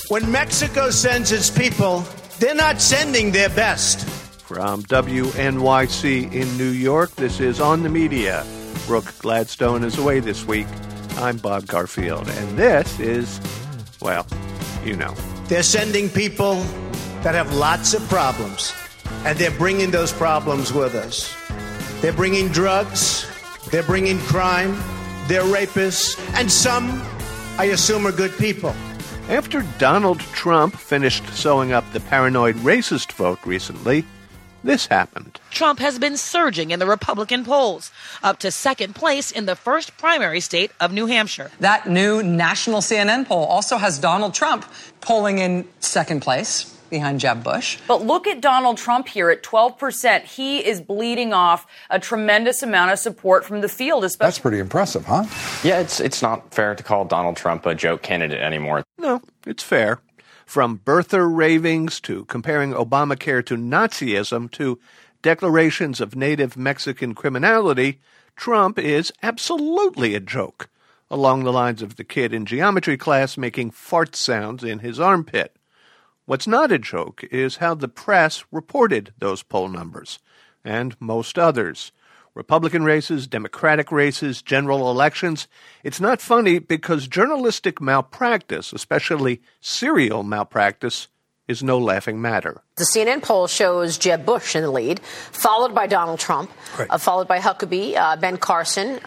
When Mexico sends its people, they're not sending their best. From WNYC in New York, this is On the Media. Brooke Gladstone is away this week. I'm Bob Garfield, and this is, well, you know. They're sending people that have lots of problems, and they're bringing those problems with us. They're bringing drugs, they're bringing crime, they're rapists, and some, I assume, are good people. After Donald Trump finished sewing up the paranoid racist vote recently, this happened. Trump has been surging in the Republican polls, up to second place in the first primary state of New Hampshire. That new national CNN poll also has Donald Trump polling in second place behind Jeb Bush. But look at Donald Trump here at 12%. He is bleeding off a tremendous amount of support from the field. Especially. That's pretty impressive, huh? Yeah, it's not fair to call Donald Trump a joke candidate anymore. No, it's fair. From birther ravings to comparing Obamacare to Nazism to declarations of native Mexican criminality, Trump is absolutely a joke, along the lines of the kid in geometry class making fart sounds in his armpit. What's not a joke is how the press reported those poll numbers, and most others. Republican races, Democratic races, general elections. It's not funny because journalistic malpractice, especially serial malpractice, is no laughing matter. The CNN poll shows Jeb Bush in the lead, followed by Donald Trump, followed by Huckabee, Ben Carson,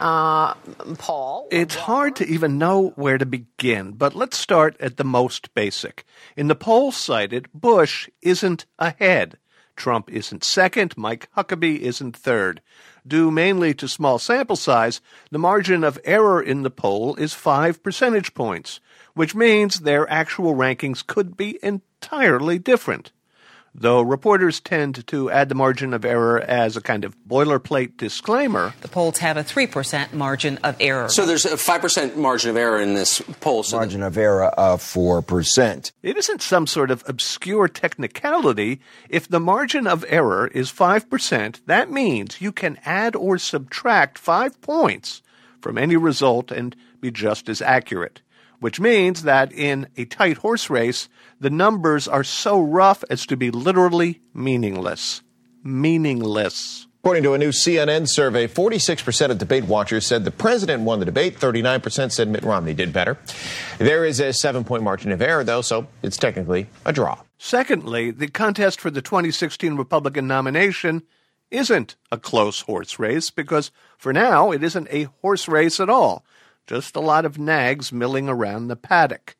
Paul. It's hard to even know where to begin, but let's start at the most basic. In the poll cited, Bush isn't ahead. Trump isn't second. Mike Huckabee isn't third. Due mainly to small sample size, the margin of error in the poll is 5 percentage points, which means their actual rankings could be entirely different. Though reporters tend to add the margin of error as a kind of boilerplate disclaimer. The polls have a 3% margin of error. So there's a 5% margin of error in this poll. So margin of error of 4%. It isn't some sort of obscure technicality. If the margin of error is 5%, that means you can add or subtract 5 points from any result and be just as accurate. Which means that in a tight horse race, the numbers are so rough as to be literally meaningless. Meaningless. According to a new CNN survey, 46% of debate watchers said the president won the debate. 39% said Mitt Romney did better. There is a 7-point margin of error, though, so it's technically a draw. Secondly, the contest for the 2016 Republican nomination isn't a close horse race because, for now, it isn't a horse race at all. Just a lot of nags milling around the paddock.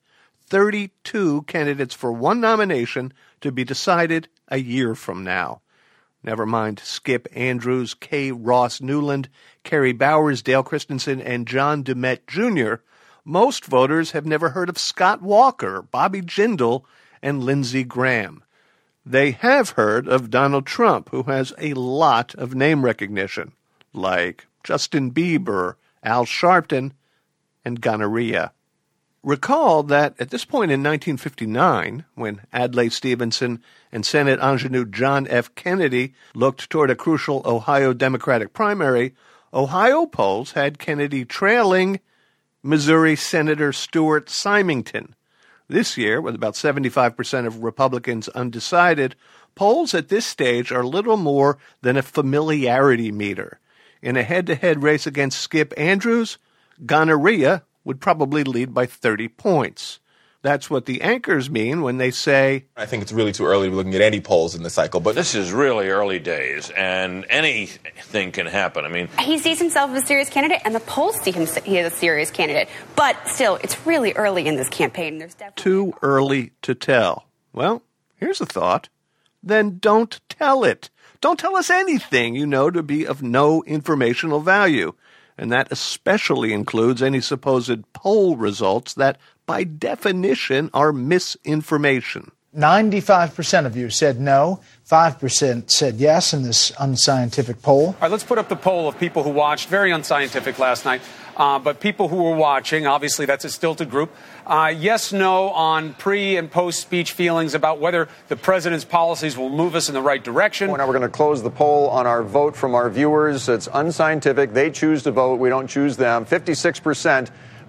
32 candidates for one nomination to be decided a year from now. Never mind Skip Andrews, Kay Ross Newland, Kerry Bowers, Dale Christensen, and John DeMette Jr. Most voters have never heard of Scott Walker, Bobby Jindal, and Lindsey Graham. They have heard of Donald Trump, who has a lot of name recognition, like Justin Bieber, Al Sharpton, and gonorrhea. Recall that at this point in 1959, when Adlai Stevenson and Senate ingenue John F. Kennedy looked toward a crucial Ohio Democratic primary, Ohio polls had Kennedy trailing Missouri Senator Stuart Symington. This year, with about 75% of Republicans undecided, polls at this stage are little more than a familiarity meter. In a head-to-head race against Skip Andrews, gonorrhea would probably lead by 30 points. That's what the anchors mean when they say, I think it's really too early to be looking at any polls in this cycle, but this is really early days, and anything can happen. I mean, he sees himself as a serious candidate, and the polls see him he is a serious candidate. But still, it's really early in this campaign. There's definitely too early to tell. Well, here's a thought. Then don't tell it. Don't tell us anything you know to be of no informational value. And that especially includes any supposed poll results that, by definition, are misinformation. 95% of you said no. 5% said yes in this unscientific poll. All right, let's put up the poll of people who watched. Very unscientific last night. But people who were watching, obviously that's a stilted group. Yes, no on pre- and post-speech feelings about whether the president's policies will move us in the right direction. Now we're going to close the poll on our vote from our viewers. It's unscientific. They choose to vote. We don't choose them. 56%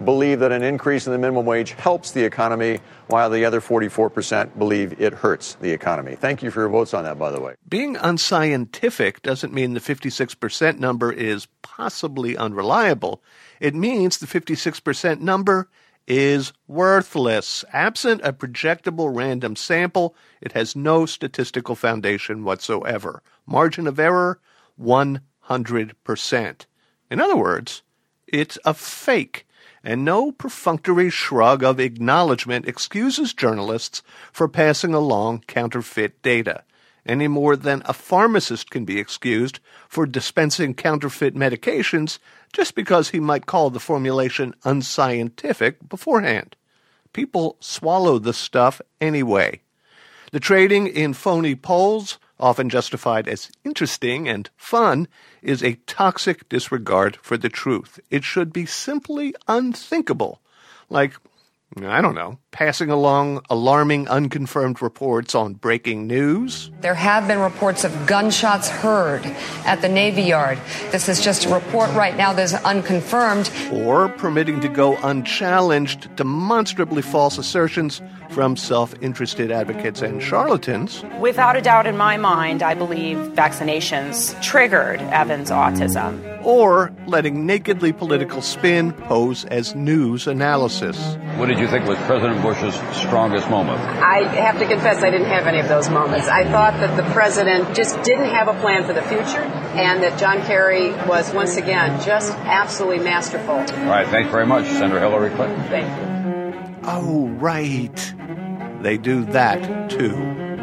believe that an increase in the minimum wage helps the economy, while the other 44% believe it hurts the economy. Thank you for your votes on that, by the way. Being unscientific doesn't mean the 56% number is possibly unreliable. It means the 56% number is worthless. Absent a projectable random sample, it has no statistical foundation whatsoever. Margin of error, 100%. In other words, it's a fake, and no perfunctory shrug of acknowledgement excuses journalists for passing along counterfeit data, any more than a pharmacist can be excused for dispensing counterfeit medications just because he might call the formulation unscientific beforehand. People swallow the stuff anyway. The trading in phony polls, often justified as interesting and fun, is a toxic disregard for the truth. It should be simply unthinkable, like, I don't know, passing along alarming unconfirmed reports on breaking news. There have been reports of gunshots heard at the Navy Yard. This is just a report right now that is unconfirmed. Or permitting to go unchallenged demonstrably false assertions from self-interested advocates and charlatans. Without a doubt in my mind, I believe vaccinations triggered Evan's autism. Or letting nakedly political spin pose as news analysis. What did you think was President Bush's strongest moment? I have to confess I didn't have any of those moments. I thought that the president just didn't have a plan for the future, and that John Kerry was once again just absolutely masterful. All right, thanks very much, Senator Hillary Clinton. Thank you. Oh, right. They do that, too.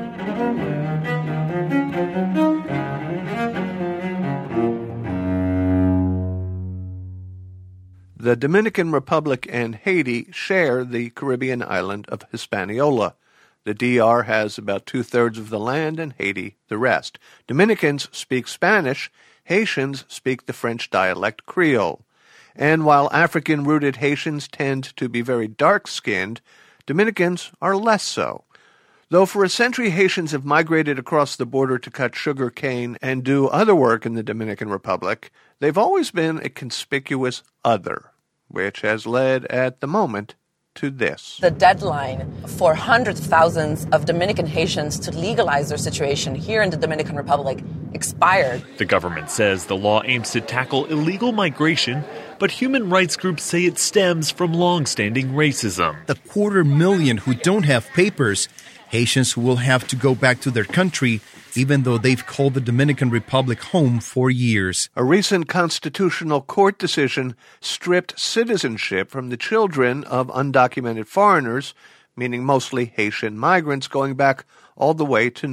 The Dominican Republic and Haiti share the Caribbean island of Hispaniola. The DR has about 2/3 of the land and Haiti the rest. Dominicans speak Spanish. Haitians speak the French dialect Creole. And while African-rooted Haitians tend to be very dark-skinned, Dominicans are less so. Though for a century Haitians have migrated across the border to cut sugar cane and do other work in the Dominican Republic, they've always been a conspicuous other, which has led at the moment to this. The deadline for hundreds of thousands of Dominican Haitians to legalize their situation here in the Dominican Republic expired. The government says the law aims to tackle illegal migration, but human rights groups say it stems from long-standing racism. The 250,000 who don't have papers, Haitians who will have to go back to their country even though they've called the Dominican Republic home for years. A recent constitutional court decision stripped citizenship from the children of undocumented foreigners, meaning mostly Haitian migrants going back all the way to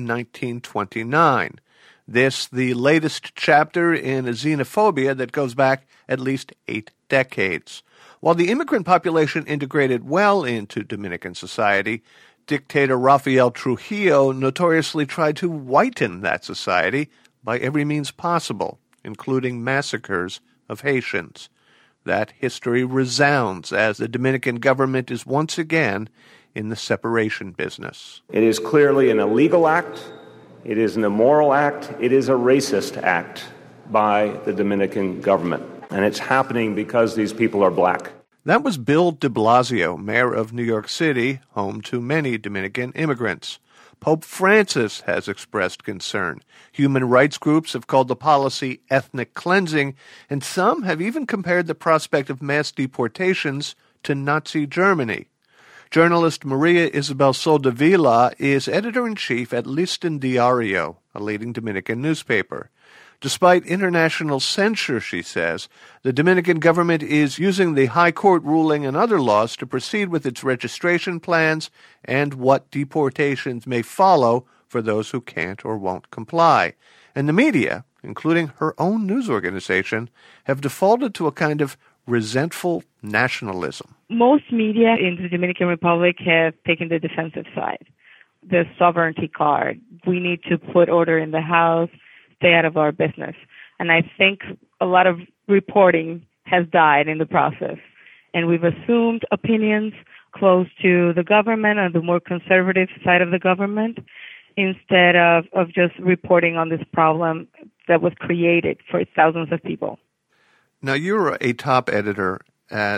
1929. This, the latest chapter in a xenophobia that goes back at least 8 decades. While the immigrant population integrated well into Dominican society, dictator Rafael Trujillo notoriously tried to whiten that society by every means possible, including massacres of Haitians. That history resounds as the Dominican government is once again in the separation business. It is clearly an illegal act. It is an immoral act. It is a racist act by the Dominican government. And it's happening because these people are black. That was Bill de Blasio, mayor of New York City, home to many Dominican immigrants. Pope Francis has expressed concern. Human rights groups have called the policy ethnic cleansing, and some have even compared the prospect of mass deportations to Nazi Germany. Journalist Maria Isabel Soldevilla is editor-in-chief at Listín Diario, a leading Dominican newspaper. Despite international censure, she says, the Dominican government is using the High Court ruling and other laws to proceed with its registration plans and what deportations may follow for those who can't or won't comply. And the media, including her own news organization, have defaulted to a kind of resentful nationalism. Most media in the Dominican Republic have taken the defensive side. The sovereignty card. We need to put order in the house, stay out of our business. And I think a lot of reporting has died in the process. And we've assumed opinions close to the government and the more conservative side of the government instead of just reporting on this problem that was created for thousands of people. Now, you're a top editor at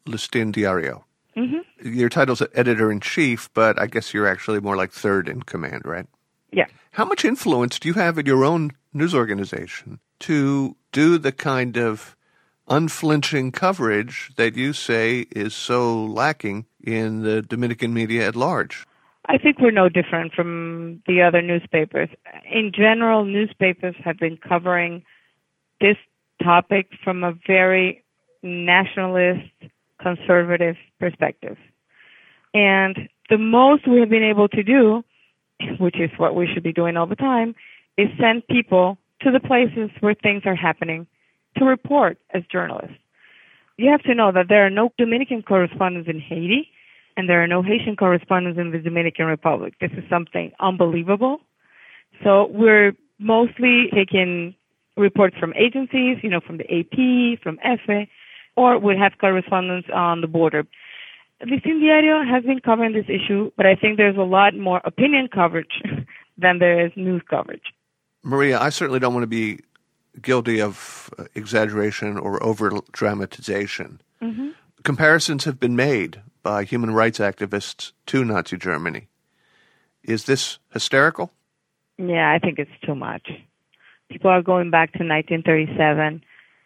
Listín Diario. Mm-hmm. Your title's editor-in-chief, but I guess you're actually more like third in command, right? Yeah. How much influence do you have at your own news organization to do the kind of unflinching coverage that you say is so lacking in the Dominican media at large? I think we're no different from the other newspapers. In general, newspapers have been covering this topic from a very nationalist, conservative perspective. And the most we have been able to do, which is what we should be doing all the time, is send people to the places where things are happening to report as journalists. You have to know that there are no Dominican correspondents in Haiti, and there are no Haitian correspondents in the Dominican Republic. This is something unbelievable. So we're mostly taking reports from agencies, from the AP, from EFE, or we have correspondents on the border. Listín Diario has been covering this issue, but I think there's a lot more opinion coverage than there is news coverage. Maria, I certainly don't want to be guilty of exaggeration or over-dramatization. Mm-hmm. Comparisons have been made by human rights activists to Nazi Germany. Is this hysterical? Yeah, I think it's too much. People are going back to 1937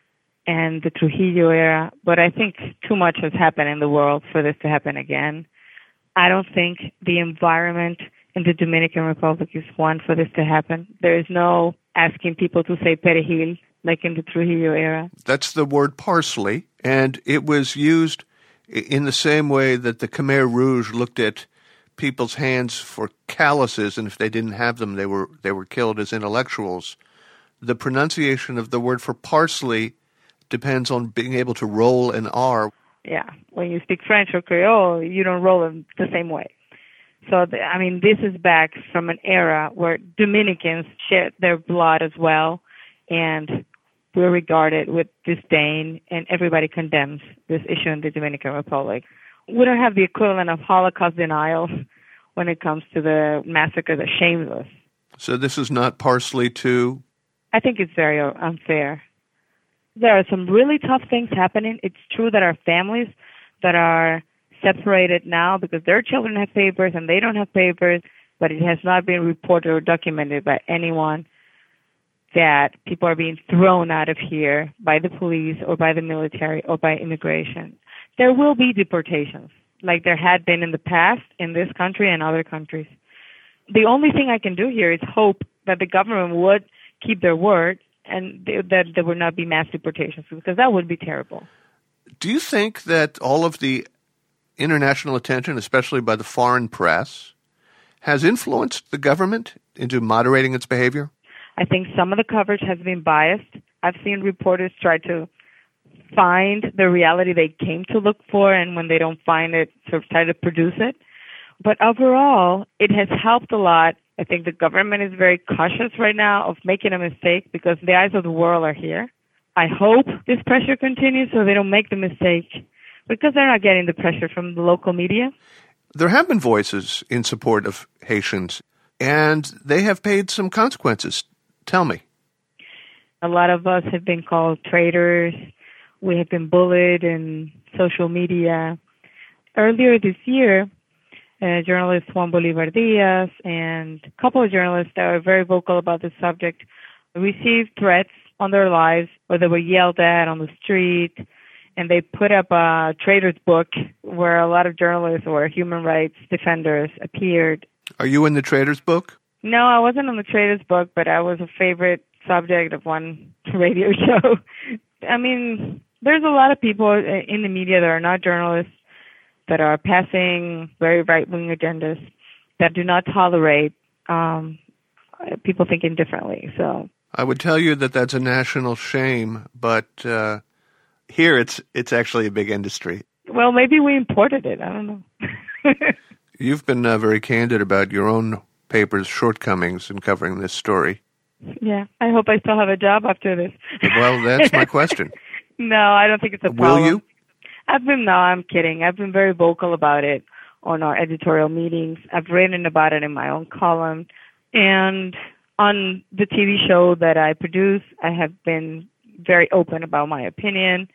and the Trujillo era, but I think too much has happened in the world for this to happen again. I don't think the environment in the Dominican Republic is one for this to happen. There is no asking people to say perejil like in the Trujillo era. That's the word parsley, and it was used in the same way that the Khmer Rouge looked at people's hands for calluses, and if they didn't have them, they were killed as intellectuals. The pronunciation of the word for parsley depends on being able to roll an R. Yeah, when you speak French or Creole, you don't roll them the same way. So, this is back from an era where Dominicans shed their blood as well, and we're regarded with disdain, and everybody condemns this issue in the Dominican Republic. We don't have the equivalent of Holocaust denial when it comes to the massacre that shames us. So this is not parsley too? I think it's very unfair. There are some really tough things happening. It's true that our families that are separated now because their children have papers and they don't have papers, but it has not been reported or documented by anyone that people are being thrown out of here by the police or by the military or by immigration. There will be deportations, like there had been in the past in this country and other countries. The only thing I can do here is hope that the government would keep their word and that there would not be mass deportations, because that would be terrible. Do you think that all of the international attention, especially by the foreign press, has influenced the government into moderating its behavior? I think some of the coverage has been biased. I've seen reporters try to find the reality they came to look for, and when they don't find it, sort of try to produce it. But overall, it has helped a lot. I think the government is very cautious right now of making a mistake because the eyes of the world are here. I hope this pressure continues so they don't make the mistake, because they're not getting the pressure from the local media. There have been voices in support of Haitians, and they have paid some consequences. Tell me. A lot of us have been called traitors. We have been bullied in social media. Earlier this year, journalist Juan Bolivar Diaz and a couple of journalists that are very vocal about this subject received threats on their lives, or they were yelled at on the street, and they put up a traitor's book where a lot of journalists or human rights defenders appeared. Are you in the traitor's book? No, I wasn't on the traitor's book, but I was a favorite subject of one radio show. There's a lot of people in the media that are not journalists, that are passing very right-wing agendas, that do not tolerate people thinking differently. So I would tell you that that's a national shame, but here it's actually a big industry. Well, maybe we imported it. I don't know. You've been very candid about your own paper's shortcomings in covering this story. Yeah, I hope I still have a job after this. Well, that's my question. No, I don't think it's a problem. Will you? No, I'm kidding. I've been very vocal about it on our editorial meetings. I've written about it in my own column. And on the TV show that I produce, I have been very open about my opinion.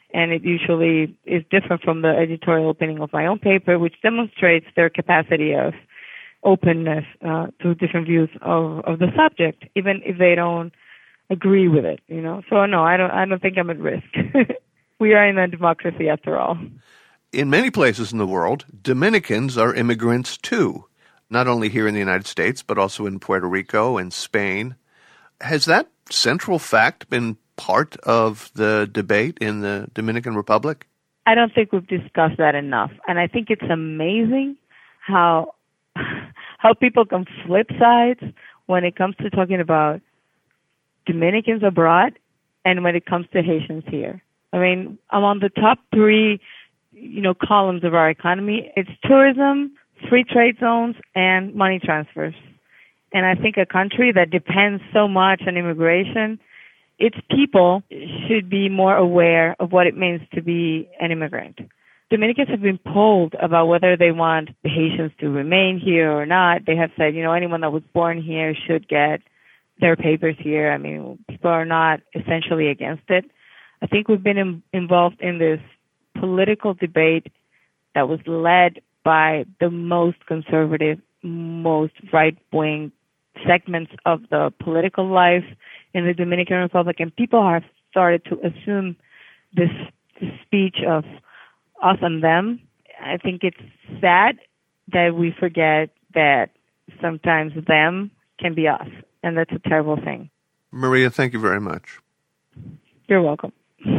and it usually is different from the editorial opinion of my own paper, which demonstrates their capacity of openness to different views of the subject, even if they don't agree with it. So no, I don't think I'm at risk. We are in a democracy after all. In many places in the world, Dominicans are immigrants too, not only here in the United States, but also in Puerto Rico and Spain. Has that central fact been part of the debate in the Dominican Republic? I don't think we've discussed that enough. And I think it's amazing how people can flip sides when it comes to talking about Dominicans abroad and when it comes to Haitians here. I mean, among the top three, columns of our economy, it's tourism, free trade zones, and money transfers. And I think a country that depends so much on immigration, its people should be more aware of what it means to be an immigrant. Dominicans have been polled about whether they want the Haitians to remain here or not. They have said, anyone that was born here should get their papers here. I mean, people are not essentially against it. I think we've been involved in this political debate that was led by the most conservative, most right-wing segments of the political life in the Dominican Republic, and people have started to assume this speech of us and them. I think it's sad that we forget that sometimes them can be us, and that's a terrible thing. Maria, thank you very much. You're welcome.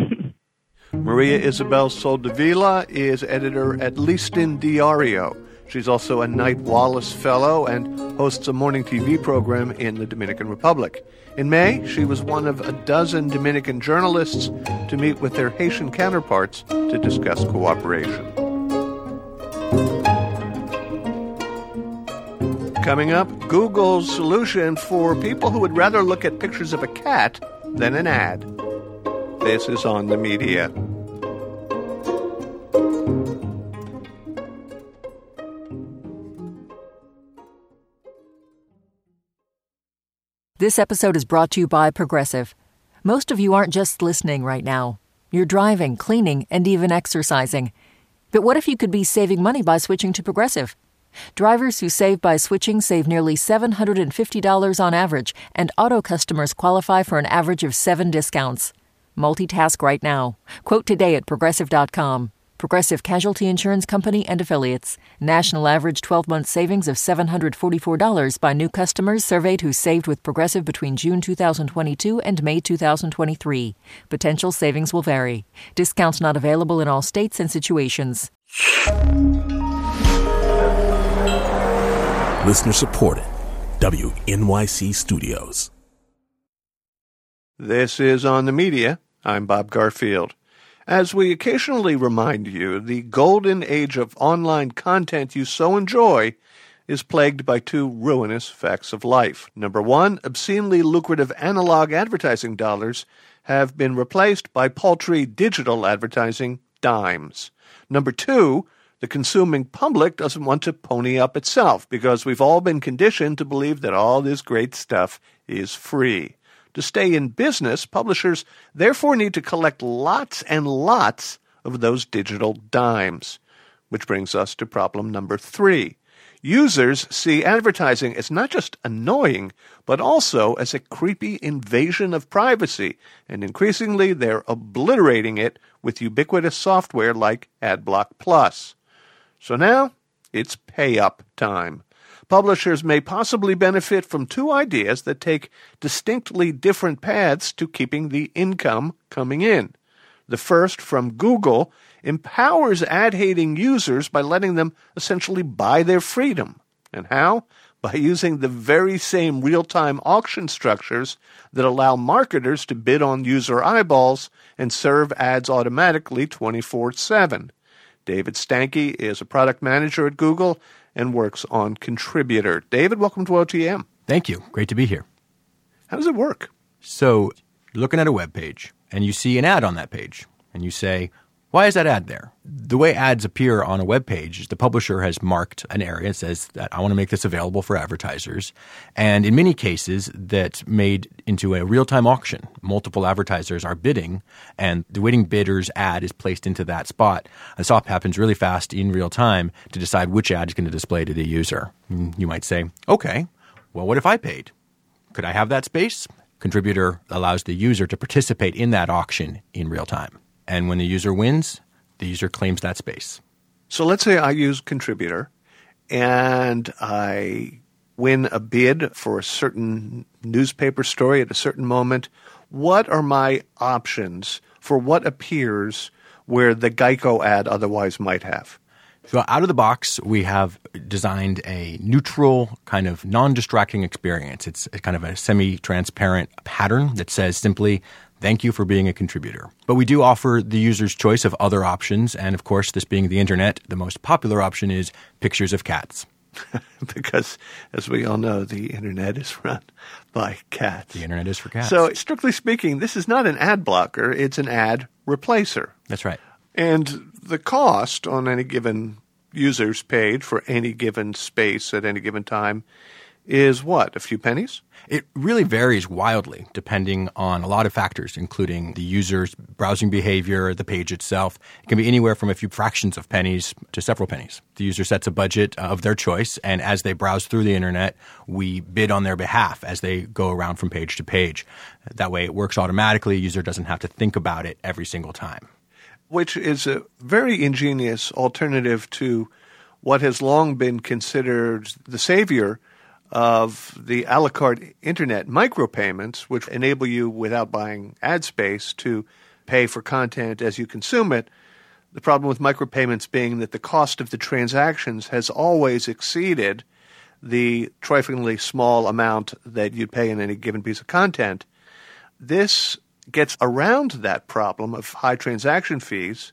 Maria Isabel Soldevilla is editor at Listín Diario. She's also a Knight Wallace Fellow and hosts a morning TV program in the Dominican Republic. In May, she was one of a dozen Dominican journalists to meet with their Haitian counterparts to discuss cooperation. Coming up, Google's solution for people who would rather look at pictures of a cat than an ad. This is On the Media. This episode is brought to you by Progressive. Most of you aren't just listening right now. You're driving, cleaning, and even exercising. But what if you could be saving money by switching to Progressive? Drivers who save by switching save nearly $750 on average, and auto customers qualify for an average of 7 discounts. Multitask right now. Quote today at Progressive.com. Progressive Casualty Insurance Company and Affiliates. National average 12-month savings of $744 by new customers surveyed who saved with Progressive between June 2022 and May 2023. Potential savings will vary. Discounts not available in all states and situations. Listener supported. WNYC Studios. This is On the Media. I'm Bob Garfield. As we occasionally remind you, the golden age of online content you so enjoy is plagued by two ruinous facts of life. Number one, obscenely lucrative analog advertising dollars have been replaced by paltry digital advertising dimes. Number two, the consuming public doesn't want to pony up itself because we've all been conditioned to believe that all this great stuff is free. To stay in business, publishers therefore need to collect lots and lots of those digital dimes. Which brings us to problem number 3. Users see advertising as not just annoying, but also as a creepy invasion of privacy, and increasingly they're obliterating it with ubiquitous software like AdBlock Plus. So now, it's pay-up time. Publishers may possibly benefit from two ideas that take distinctly different paths to keeping the income coming in. The first, from Google, empowers ad-hating users by letting them essentially buy their freedom. And how? By using the very same real-time auction structures that allow marketers to bid on user eyeballs and serve ads automatically 24/7. David Stanke is a product manager at Google and works on Contributor. David, welcome to OTM. Thank you. Great to be here. How does it work? So you're looking at a web page, and you see an ad on that page, and you say, Why is that ad there? The way ads appear on a web page is the publisher has marked an area, says that I want to make this available for advertisers. And in many cases, that's made into a real-time auction. Multiple advertisers are bidding, and the winning bidder's ad is placed into that spot. The swap happens really fast in real time to decide which ad is going to display to the user. You might say, okay, well, what if I paid? Could I have that space? Contributor allows the user to participate in that auction in real time. And when the user wins, the user claims that space. So let's say I use Contributor and I win a bid for a certain newspaper story at a certain moment. What are my options for what appears where the Geico ad otherwise might have? So out of the box, we have designed a neutral, kind of non-distracting experience. It's kind of a semi-transparent pattern that says simply, thank you for being a contributor. But we do offer the user's choice of other options. And of course, this being the internet, the most popular option is pictures of cats. Because, as we all know, the internet is run by cats. The internet is for cats. So, strictly speaking, this is not an ad blocker. It's an ad replacer. That's right. And the cost on any given user's page for any given space at any given time is what, a few pennies? It really varies wildly depending on a lot of factors, including the user's browsing behavior, the page itself. It can be anywhere from a few fractions of pennies to several pennies. The user sets a budget of their choice, and as they browse through the internet, we bid on their behalf as they go around from page to page. That way it works automatically. The user doesn't have to think about it every single time. Which is a very ingenious alternative to what has long been considered the savior of the a la carte internet micropayments, which enable you, without buying ad space, to pay for content as you consume it. The problem with micropayments being that the cost of the transactions has always exceeded the triflingly small amount that you'd pay in any given piece of content. This gets around that problem of high transaction fees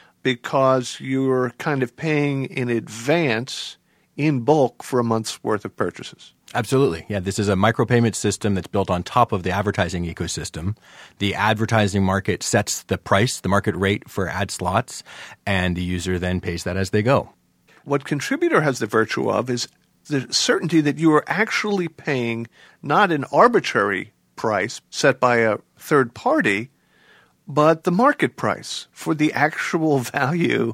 because you're kind of paying in advance in bulk for a month's worth of purchases. Absolutely. Yeah, this is a micropayment system that's built on top of the advertising ecosystem. The advertising market sets the price, the market rate for ad slots, and the user then pays that as they go. What Contributor has the virtue of is the certainty that you are actually paying not an arbitrary price set by a third party, but the market price for the actual value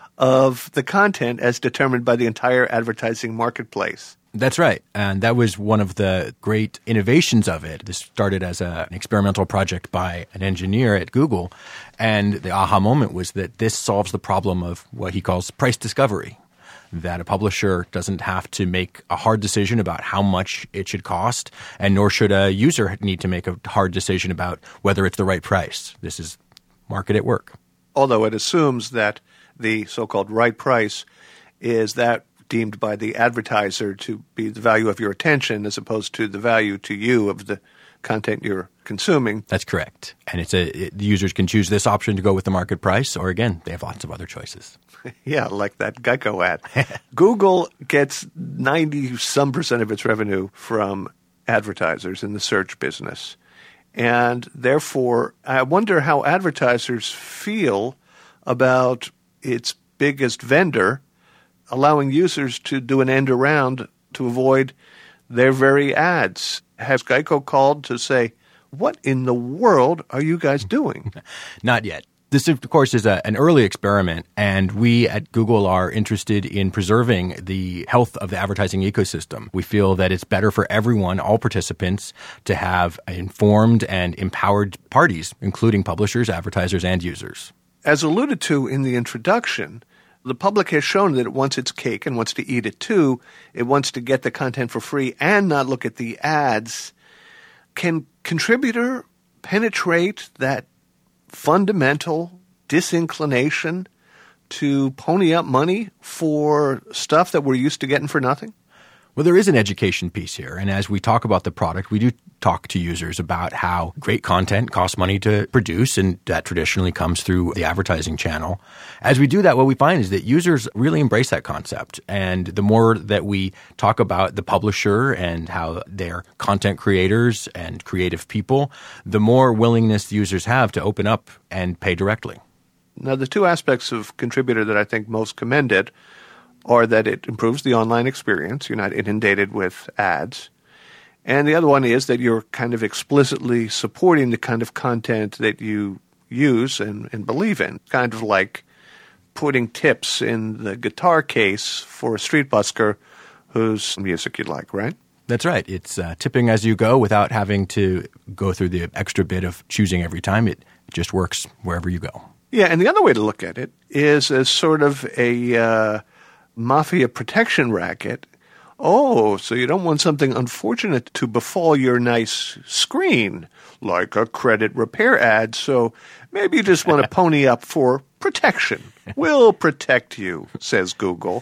of the content as determined by the entire advertising marketplace. That's right. And that was one of the great innovations of it. This started as an experimental project by an engineer at Google. And the aha moment was that this solves the problem of what he calls price discovery, that a publisher doesn't have to make a hard decision about how much it should cost, and nor should a user need to make a hard decision about whether it's the right price. This is market at work. Although it assumes that the so-called right price is that deemed by the advertiser to be the value of your attention as opposed to the value to you of the content you're consuming. That's correct. And the users can choose this option to go with the market price, or again, they have lots of other choices. Yeah, like that Geico ad. Google gets 90-some% of its revenue from advertisers in the search business. And therefore, I wonder how advertisers feel about its biggest vendor allowing users to do an end around to avoid their very ads. Has Geico called to say, what in the world are you guys doing? Not yet. This, of course, is an early experiment, and we at Google are interested in preserving the health of the advertising ecosystem. We feel that it's better for everyone, all participants, to have informed and empowered parties, including publishers, advertisers, and users. As alluded to in the introduction, the public has shown that it wants its cake and wants to eat it too. It wants to get the content for free and not look at the ads. Can Contributor penetrate that fundamental disinclination to pony up money for stuff that we're used to getting for nothing? Well, there is an education piece here. And as we talk about the product, we do talk to users about how great content costs money to produce, and that traditionally comes through the advertising channel. As we do that, what we find is that users really embrace that concept. And the more that we talk about the publisher and how they're content creators and creative people, the more willingness the users have to open up and pay directly. Now, the two aspects of Contributor that I think most commend it are that it improves the online experience. You're not inundated with ads. And the other one is that you're kind of explicitly supporting the kind of content that you use and believe in, kind of like putting tips in the guitar case for a street busker whose music you like, right? That's right. It's tipping as you go without having to go through the extra bit of choosing every time. It just works wherever you go. Yeah, and the other way to look at it is as sort of a mafia protection racket. Oh, so you don't want something unfortunate to befall your nice screen, like a credit repair ad, so maybe you just want to pony up for protection. We'll protect you, says Google.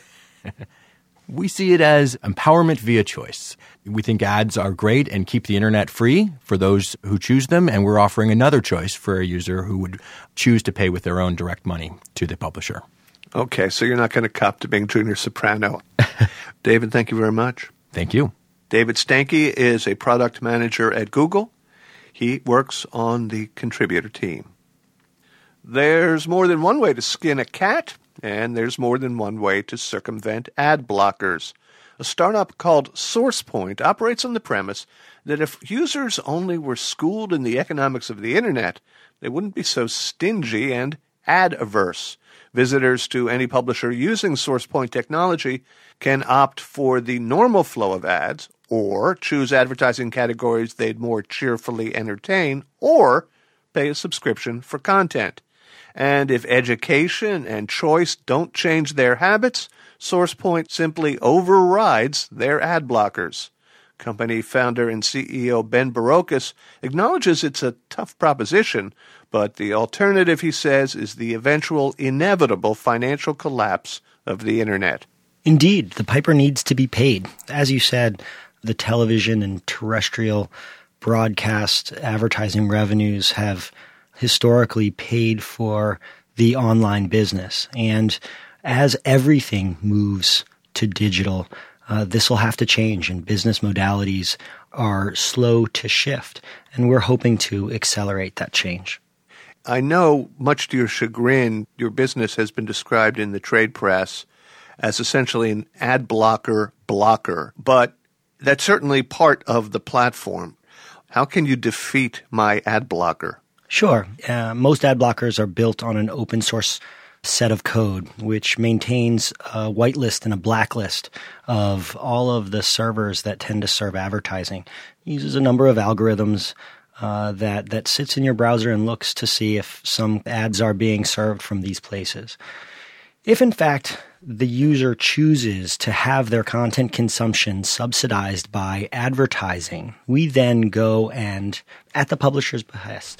We see it as empowerment via choice. We think ads are great and keep the internet free for those who choose them, and we're offering another choice for a user who would choose to pay with their own direct money to the publisher. Okay, so you're not going to cop to being Junior Soprano. David, thank you very much. Thank you. David Stanke is a product manager at Google. He works on the Contributor team. There's more than one way to skin a cat, and there's more than one way to circumvent ad blockers. A startup called SourcePoint operates on the premise that if users only were schooled in the economics of the internet, they wouldn't be so stingy and ad-averse. Visitors to any publisher using SourcePoint technology can opt for the normal flow of ads, or choose advertising categories they'd more cheerfully entertain, or pay a subscription for content. And if education and choice don't change their habits, SourcePoint simply overrides their ad blockers. Company founder and CEO Ben Barocas acknowledges it's a tough proposition, but the alternative, he says, is the eventual inevitable financial collapse of the internet. Indeed, the piper needs to be paid. As you said, the television and terrestrial broadcast advertising revenues have historically paid for the online business. And as everything moves to digital, this will have to change, and business modalities are slow to shift. And we're hoping to accelerate that change. I know, much to your chagrin, your business has been described in the trade press as essentially an ad blocker, but that's certainly part of the platform. How can you defeat my ad blocker? Sure. Most ad blockers are built on an open source set of code, which maintains a whitelist and a blacklist of all of the servers that tend to serve advertising. It uses a number of algorithms that sits in your browser and looks to see if some ads are being served from these places. If, in fact, the user chooses to have their content consumption subsidized by advertising, we then go and, at the publisher's behest,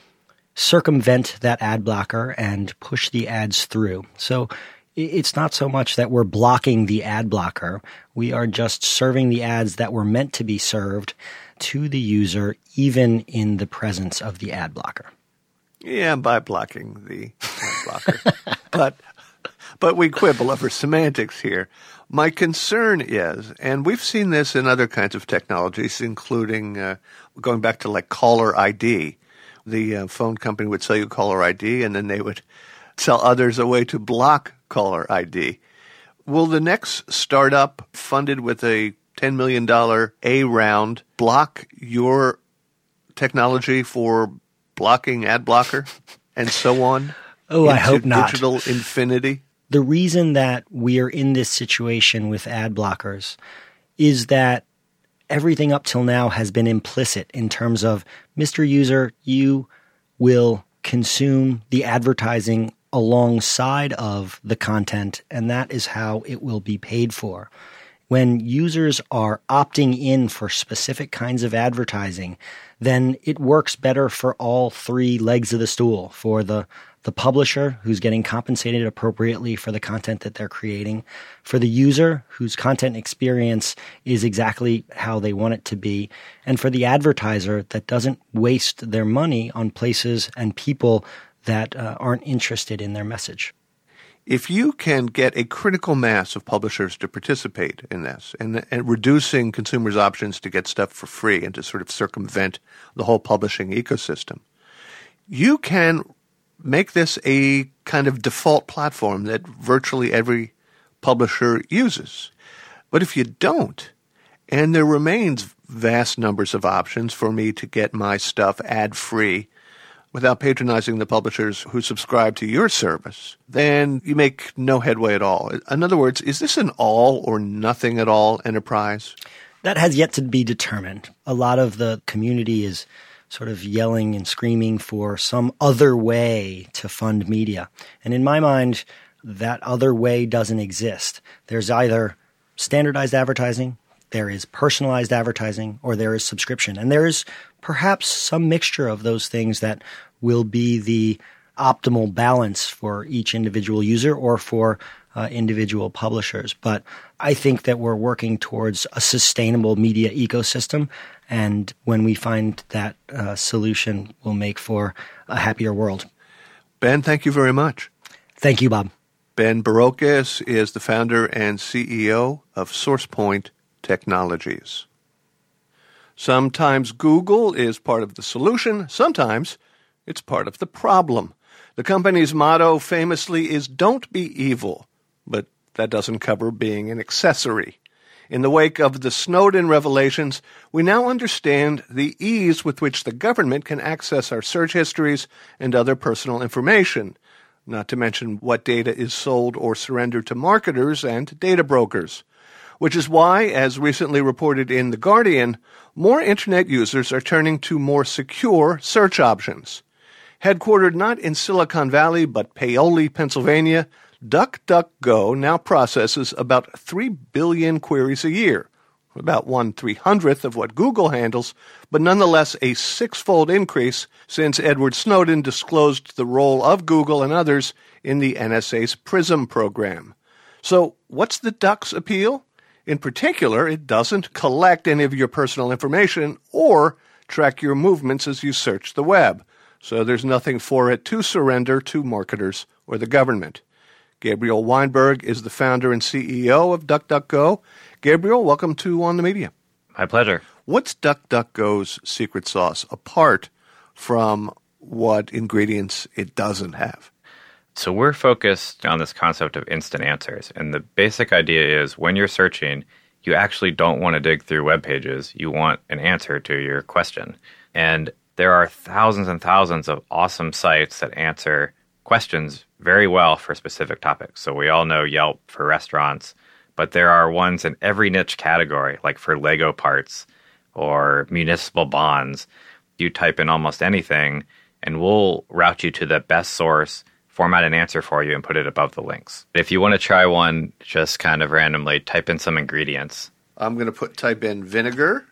circumvent that ad blocker and push the ads through. So it's not so much that we're blocking the ad blocker. We are just serving the ads that were meant to be served to the user, even in the presence of the ad blocker. Yeah, by blocking the ad blocker. But we quibble over semantics here. My concern is, and we've seen this in other kinds of technologies, including going back to like caller ID. The phone company would sell you caller ID, and then they would sell others a way to block caller ID. Will the next startup funded with a $10 million A round block your technology for blocking ad blocker and so on? Oh, I hope not. Digital infinity? The reason that we are in this situation with ad blockers is that everything up till now has been implicit in terms of, Mr. User, you will consume the advertising alongside of the content, and that is how it will be paid for. When users are opting in for specific kinds of advertising, then it works better for all three legs of the stool, for the publisher, who's getting compensated appropriately for the content that they're creating, for the user, whose content experience is exactly how they want it to be, and for the advertiser that doesn't waste their money on places and people that aren't interested in their message. If you can get a critical mass of publishers to participate in this and reducing consumers' options to get stuff for free and to sort of circumvent the whole publishing ecosystem, you can make this a kind of default platform that virtually every publisher uses. But if you don't, and there remains vast numbers of options for me to get my stuff ad-free without patronizing the publishers who subscribe to your service, then you make no headway at all. In other words, is this an all or nothing at all enterprise? That has yet to be determined. A lot of the community is sort of yelling and screaming for some other way to fund media. And in my mind, that other way doesn't exist. There's either standardized advertising, there is personalized advertising, or there is subscription. And there is perhaps some mixture of those things that will be the optimal balance for each individual user or for individual publishers. But I think that we're working towards a sustainable media ecosystem. And when we find that solution, we'll make for a happier world. Ben, thank you very much. Thank you, Bob. Ben Barocas is the founder and CEO of SourcePoint Technologies. Sometimes Google is part of the solution. Sometimes it's part of the problem. The company's motto famously is "Don't be evil," but that doesn't cover being an accessory. In the wake of the Snowden revelations, we now understand the ease with which the government can access our search histories and other personal information, not to mention what data is sold or surrendered to marketers and data brokers. Which is why, as recently reported in The Guardian, more Internet users are turning to more secure search options. Headquartered not in Silicon Valley but Paoli, Pennsylvania, DuckDuckGo now processes about 3 billion queries a year, about 1/300th of what Google handles, but nonetheless a six-fold increase since Edward Snowden disclosed the role of Google and others in the NSA's PRISM program. So what's the Duck's appeal? In particular, it doesn't collect any of your personal information or track your movements as you search the web, so there's nothing for it to surrender to marketers or the government. Gabriel Weinberg is the founder and CEO of DuckDuckGo. Gabriel, welcome to On the Media. My pleasure. What's DuckDuckGo's secret sauce, apart from what ingredients it doesn't have? So we're focused on this concept of instant answers. And the basic idea is when you're searching, you actually don't want to dig through web pages. You want an answer to your question. And there are thousands and thousands of awesome sites that answer questions very well for specific topics. So we all know Yelp for restaurants, but there are ones in every niche category, like for Lego parts or municipal bonds. You type in almost anything, and we'll route you to the best source, format an answer for you, and put it above the links. If you want to try one just kind of randomly, type in some ingredients. I'm going to type in vinegar,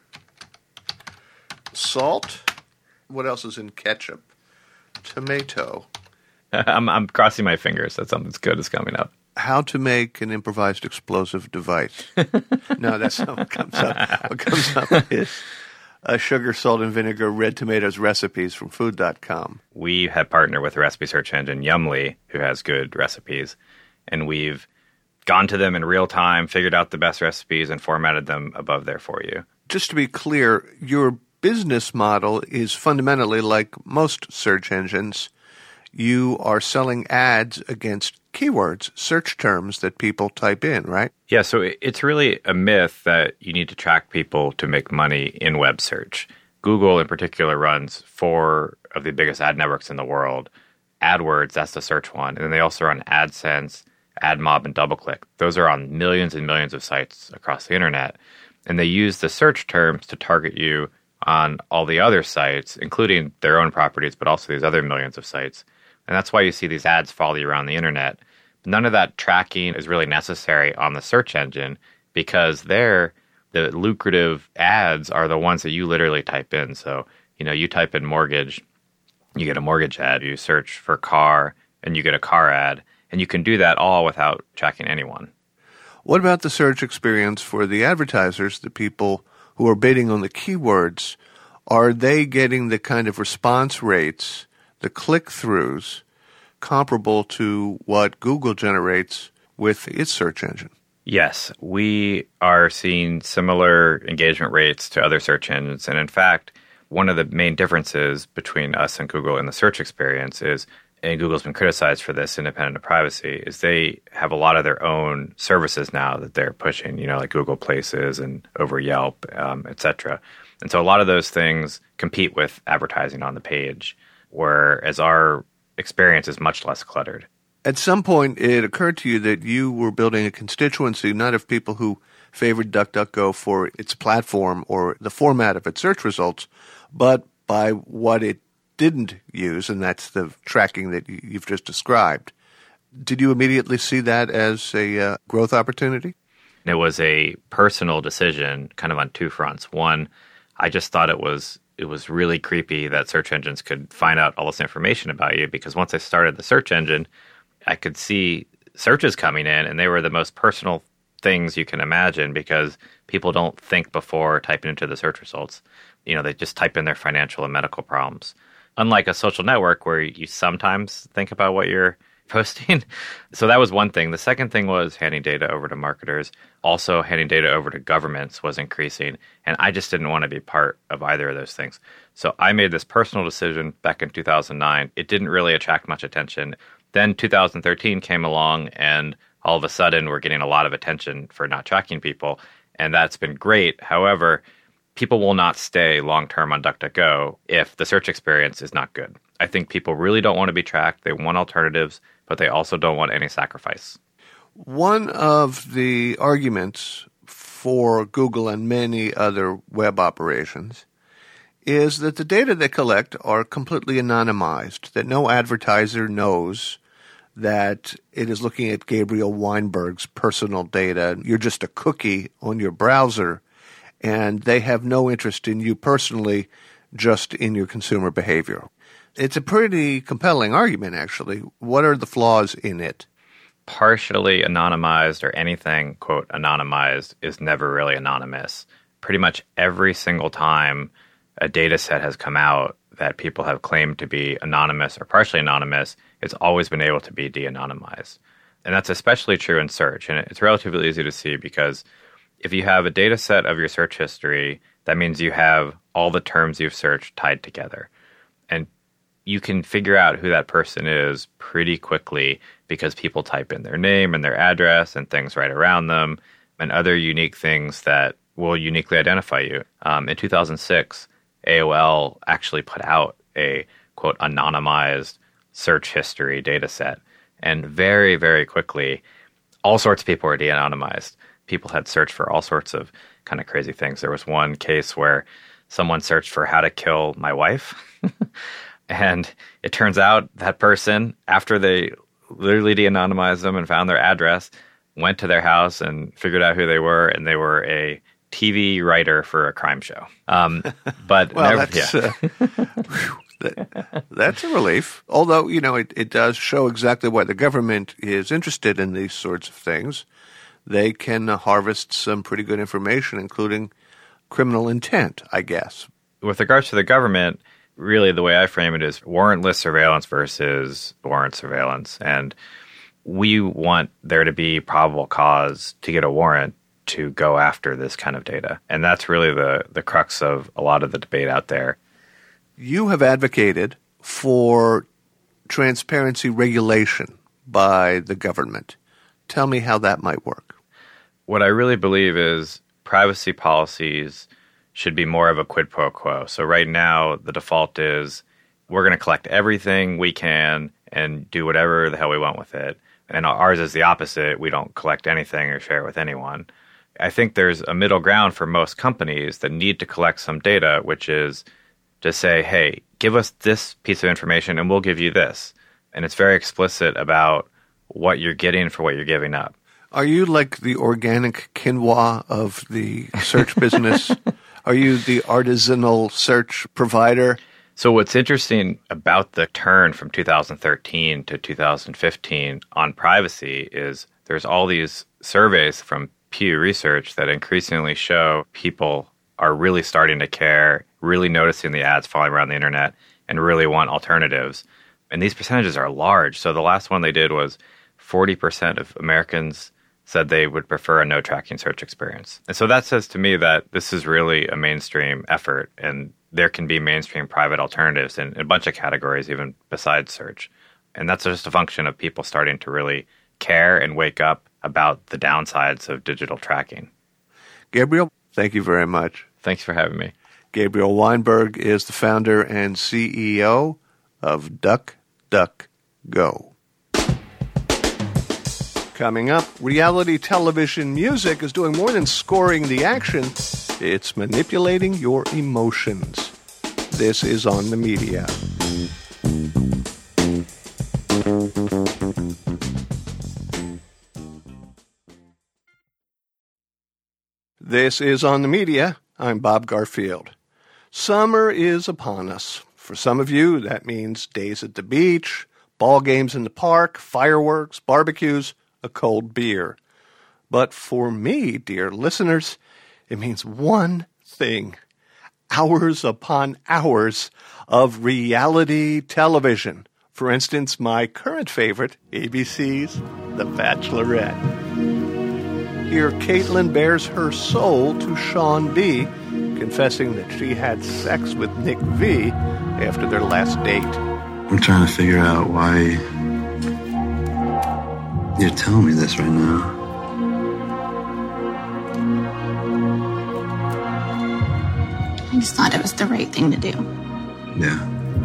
salt. What else is in ketchup? Tomato. I'm crossing my fingers that something good is coming up. How to make an improvised explosive device. No, that's not what comes up. What comes up is sugar, salt, and vinegar, red tomatoes recipes from food.com. We have partnered with a recipe search engine, Yumly, who has good recipes. And we've gone to them in real time, figured out the best recipes, and formatted them above there for you. Just to be clear, your business model is fundamentally like most search engines. You are selling ads against keywords, search terms that people type in, right? Yeah, so it's really a myth that you need to track people to make money in web search. Google in particular runs 4 of the biggest ad networks in the world. AdWords, that's the search one. And then they also run AdSense, AdMob, and DoubleClick. Those are on millions and millions of sites across the internet. And they use the search terms to target you on all the other sites, including their own properties, but also these other millions of sites. And that's why you see these ads follow you around the internet. None of that tracking is really necessary on the search engine because there, the lucrative ads are the ones that you literally type in. So, you type in mortgage, you get a mortgage ad. You search for car, and you get a car ad. And you can do that all without tracking anyone. What about the search experience for the advertisers, the people who are bidding on the keywords? Are they getting the kind of response rates, the click-throughs, comparable to what Google generates with its search engine? Yes, we are seeing similar engagement rates to other search engines. And in fact, one of the main differences between us and Google in the search experience is and Google's been criticized for this, independent of privacy, is they have a lot of their own services now that they're pushing, like Google Places and over Yelp, et cetera. And so a lot of those things compete with advertising on the page, whereas our experience is much less cluttered. At some point, it occurred to you that you were building a constituency not of people who favored DuckDuckGo for its platform or the format of its search results, but by what it didn't use, and that's the tracking that you've just described. Did you immediately see that as a growth opportunity? It was a personal decision kind of on two fronts. One, I just thought it was really creepy that search engines could find out all this information about you, because once I started the search engine, I could see searches coming in, and they were the most personal things you can imagine, because people don't think before typing into the search results. They just type in their financial and medical problems. Unlike a social network where you sometimes think about what you're posting. So that was one thing. The second thing was handing data over to marketers. Also, handing data over to governments was increasing, and I just didn't want to be part of either of those things. So I made this personal decision back in 2009. It didn't really attract much attention. Then 2013 came along, and all of a sudden we're getting a lot of attention for not tracking people, and that's been great. However, people will not stay long-term on DuckDuckGo if the search experience is not good. I think people really don't want to be tracked. They want alternatives, but they also don't want any sacrifice. One of the arguments for Google and many other web operations is that the data they collect are completely anonymized, that no advertiser knows that it is looking at Gabriel Weinberg's personal data. You're just a cookie on your browser, and they have no interest in you personally, just in your consumer behavior. It's a pretty compelling argument, actually. What are the flaws in it? Partially anonymized or anything, quote, anonymized is never really anonymous. Pretty much every single time a data set has come out that people have claimed to be anonymous or partially anonymous, it's always been able to be de-anonymized. And that's especially true in search. And it's relatively easy to see, because if you have a data set of your search history, that means you have all the terms you've searched tied together. And you can figure out who that person is pretty quickly, because people type in their name and their address and things right around them and other unique things that will uniquely identify you. In 2006, AOL actually put out a, quote, anonymized search history data set. And very, very quickly, all sorts of people were de-anonymized. People had searched for all sorts of kind of crazy things. There was one case where someone searched for how to kill my wife. And it turns out that person, after they literally de-anonymized them and found their address, went to their house and figured out who they were, and they were a TV writer for a crime show. But well, never, that's a relief. Although, it does show exactly why the government is interested in these sorts of things. They can harvest some pretty good information, including criminal intent, I guess. With regards to the government, really the way I frame it is warrantless surveillance versus warrant surveillance. And we want there to be probable cause to get a warrant to go after this kind of data. And that's really the crux of a lot of the debate out there. You have advocated for transparency regulation by the government. Tell me how that might work. What I really believe is privacy policies should be more of a quid pro quo. So right now, the default is we're going to collect everything we can and do whatever the hell we want with it. And ours is the opposite. We don't collect anything or share it with anyone. I think there's a middle ground for most companies that need to collect some data, which is to say, hey, give us this piece of information and we'll give you this. And it's very explicit about what you're getting for what you're giving up. Are you like the organic quinoa of the search business? Are you the artisanal search provider? So what's interesting about the turn from 2013 to 2015 on privacy is there's all these surveys from Pew Research that increasingly show people are really starting to care, really noticing the ads falling around the internet, and really want alternatives. And these percentages are large. So the last one they did was 40% of Americans said they would prefer a no-tracking search experience. And so that says to me that this is really a mainstream effort, and there can be mainstream private alternatives in a bunch of categories, even besides search. And that's just a function of people starting to really care and wake up about the downsides of digital tracking. Gabriel, thank you very much. Thanks for having me. Gabriel Weinberg is the founder and CEO of DuckDuckGo. Coming up, reality television music is doing more than scoring the action. It's manipulating your emotions. This is On the Media. This is On the Media. I'm Bob Garfield. Summer is upon us. For some of you, that means days at the beach, ball games in the park, fireworks, barbecues, a cold beer. But for me, dear listeners, it means one thing: hours upon hours of reality television. For instance, my current favorite, ABC's The Bachelorette. Here, Caitlin bears her soul to Sean B., confessing that she had sex with Nick V. after their last date. I'm trying to figure out why you're telling me this right now. I just thought it was the right thing to do. Yeah.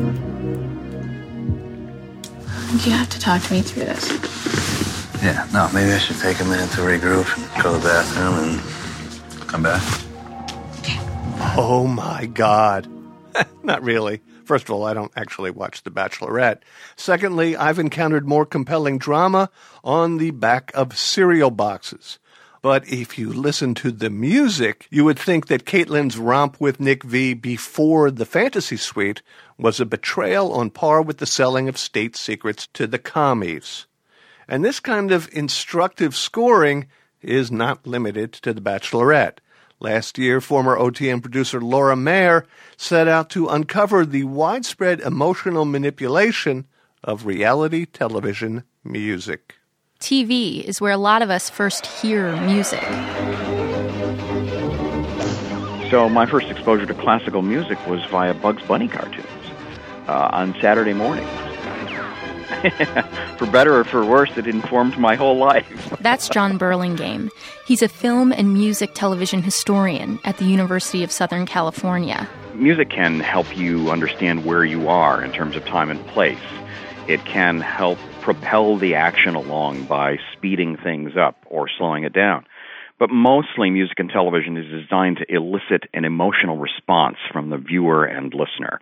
You have to talk to me through this. Yeah, no, maybe I should take a minute to regroup, go to the bathroom, and come back. Oh, my God. Not really. First of all, I don't actually watch The Bachelorette. Secondly, I've encountered more compelling drama on the back of cereal boxes. But if you listen to the music, you would think that Caitlin's romp with Nick V before the fantasy suite was a betrayal on par with the selling of state secrets to the commies. And this kind of instructive scoring is not limited to The Bachelorette. Last year, former OTM producer Laura Mayer set out to uncover the widespread emotional manipulation of reality television music. TV is where a lot of us first hear music. So my first exposure to classical music was via Bugs Bunny cartoons on Saturday mornings. For better or for worse, it informed my whole life. That's John Burlingame. He's a film and music television historian at the University of Southern California. Music can help you understand where you are in terms of time and place. It can help propel the action along by speeding things up or slowing it down. But mostly music and television is designed to elicit an emotional response from the viewer and listener.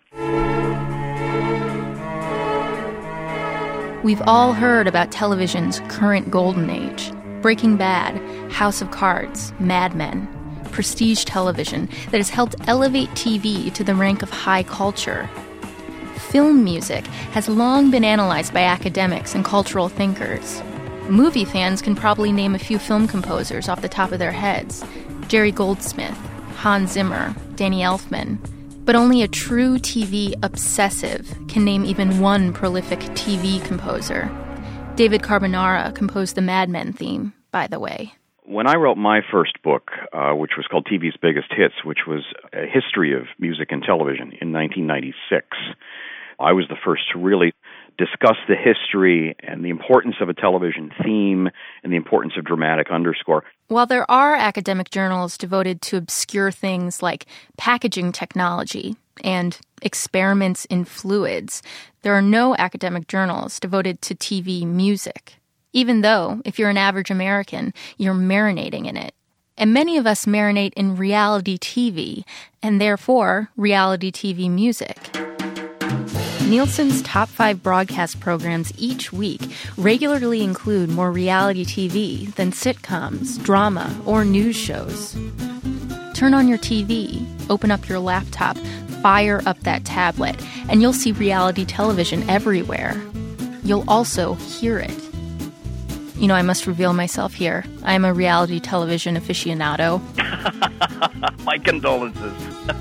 We've all heard about television's current golden age. Breaking Bad, House of Cards, Mad Men, prestige television that has helped elevate TV to the rank of high culture. Film music has long been analyzed by academics and cultural thinkers. Movie fans can probably name a few film composers off the top of their heads: Jerry Goldsmith, Hans Zimmer, Danny Elfman. But only a true TV obsessive can name even one prolific TV composer. David Carbonara composed the Mad Men theme, by the way. When I wrote my first book, which was called TV's Biggest Hits, which was a history of music and television in 1996, I was the first to really discuss the history and the importance of a television theme and the importance of dramatic underscore. While there are academic journals devoted to obscure things like packaging technology and experiments in fluids, there are no academic journals devoted to TV music. Even though, if you're an average American, you're marinating in it. And many of us marinate in reality TV, and therefore reality TV music. Nielsen's top 5 broadcast programs each week regularly include more reality TV than sitcoms, drama, or news shows. Turn on your TV, open up your laptop, fire up that tablet, and you'll see reality television everywhere. You'll also hear it. You know, I must reveal myself here. I am a reality television aficionado. My condolences.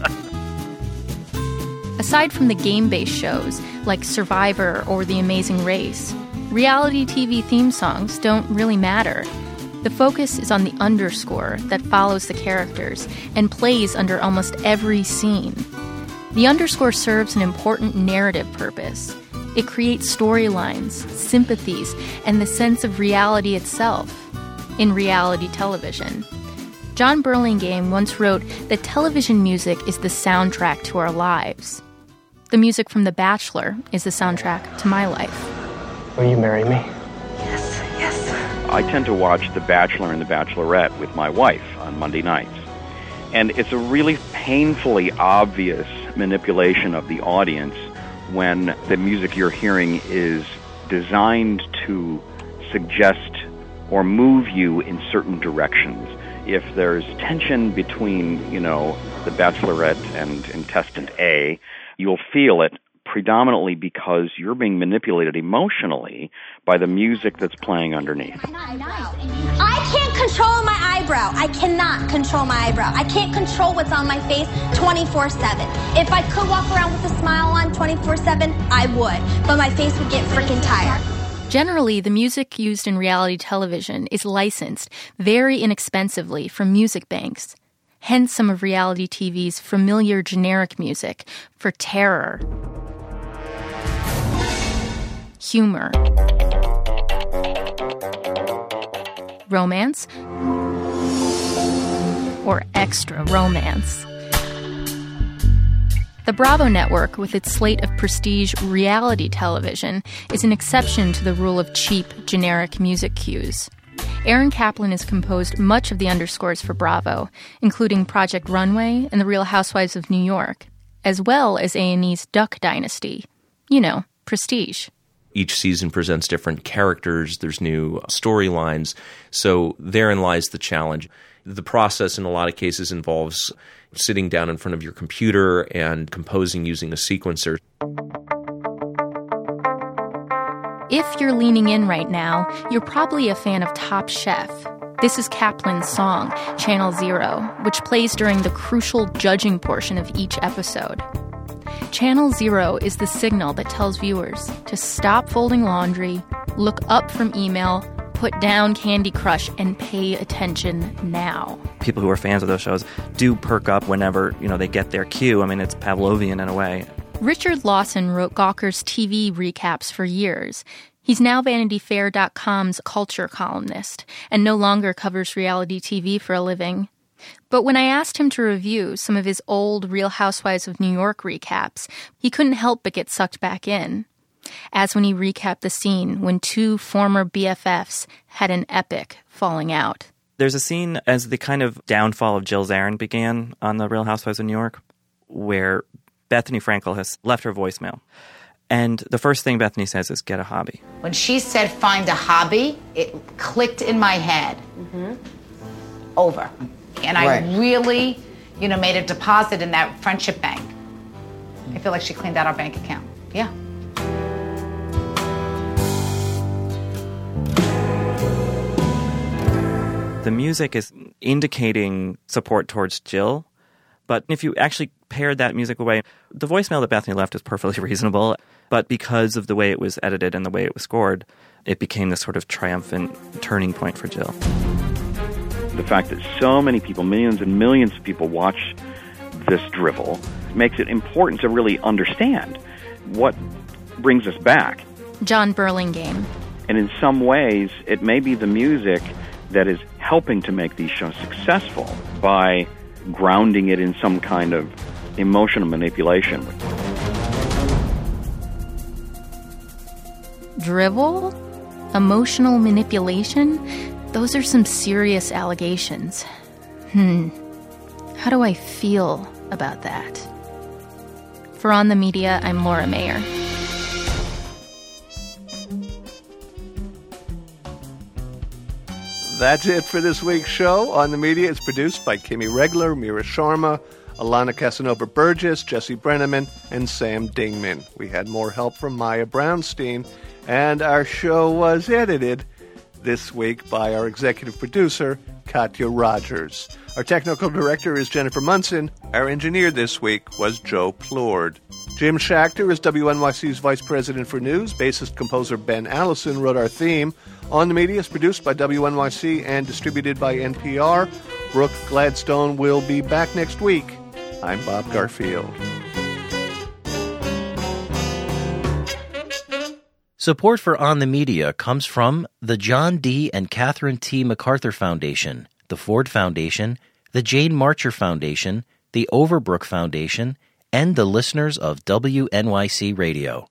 Aside from the game-based shows like Survivor or The Amazing Race, reality TV theme songs don't really matter. The focus is on the underscore that follows the characters and plays under almost every scene. The underscore serves an important narrative purpose. It creates storylines, sympathies, and the sense of reality itself in reality television. John Burlingame once wrote that television music is the soundtrack to our lives. The music from The Bachelor is the soundtrack to my life. Will you marry me? I tend to watch The Bachelor and The Bachelorette with my wife on Monday nights. And it's a really painfully obvious manipulation of the audience when the music you're hearing is designed to suggest or move you in certain directions. If there's tension between, the Bachelorette and contestant A, you'll feel it predominantly because you're being manipulated emotionally by the music that's playing underneath. I can't control my eyebrow. I cannot control my eyebrow. I can't control what's on my face 24/7. If I could walk around with a smile on 24/7, I would, but my face would get freaking tired. Generally, the music used in reality television is licensed very inexpensively from music banks. Hence some of reality TV's familiar generic music for terror, humor, romance, or extra romance. The Bravo network, with its slate of prestige reality television, is an exception to the rule of cheap, generic music cues. Aaron Kaplan has composed much of the underscores for Bravo, including Project Runway and The Real Housewives of New York, as well as A&E's Duck Dynasty. Prestige. Each season presents different characters, there's new storylines, so therein lies the challenge. The process in a lot of cases involves sitting down in front of your computer and composing using a sequencer. If you're leaning in right now, you're probably a fan of Top Chef. This is Kaplan's song, Channel Zero, which plays during the crucial judging portion of each episode. Channel Zero is the signal that tells viewers to stop folding laundry, look up from email, put down Candy Crush, and pay attention now. People who are fans of those shows do perk up whenever, they get their cue. I mean, it's Pavlovian in a way. Richard Lawson wrote Gawker's TV recaps for years. He's now VanityFair.com's culture columnist and no longer covers reality TV for a living. But when I asked him to review some of his old Real Housewives of New York recaps, he couldn't help but get sucked back in. As when he recapped the scene when two former BFFs had an epic falling out. There's a scene as the kind of downfall of Jill Zarin began on The Real Housewives of New York, where Bethany Frankel has left her voicemail. And the first thing Bethany says is, get a hobby. When she said find a hobby, it clicked in my head. Over. And I really, made a deposit in that Friendship Bank. I feel like she cleaned out our bank account. Yeah. The music is indicating support towards Jill, but if you actually paired that music away, the voicemail that Bethany left is perfectly reasonable, but because of the way it was edited and the way it was scored, it became this sort of triumphant turning point for Jill. The fact that so many people, millions and millions of people watch this drivel makes it important to really understand what brings us back. John Burlingame. And in some ways, it may be the music that is helping to make these shows successful by grounding it in some kind of emotional manipulation. Drivel? Emotional manipulation? Those are some serious allegations. How do I feel about that? For On the Media, I'm Laura Mayer. That's it for this week's show. On the Media is produced by Kimmy Regler, Mira Sharma, Alana Casanova-Burgess, Jesse Brenneman, and Sam Dingman. We had more help from Maya Brownstein, and our show was edited this week by our executive producer, Katya Rogers. Our technical director is Jennifer Munson. Our engineer this week was Joe Plourde. Jim Schachter is WNYC's Vice President for News. Bassist-composer Ben Allison wrote our theme. On the Media is produced by WNYC and distributed by NPR. Brooke Gladstone will be back next week. I'm Bob Garfield. Support for On the Media comes from the John D. and Catherine T. MacArthur Foundation, the Ford Foundation, the Jane Marcher Foundation, the Overbrook Foundation, and the listeners of WNYC Radio.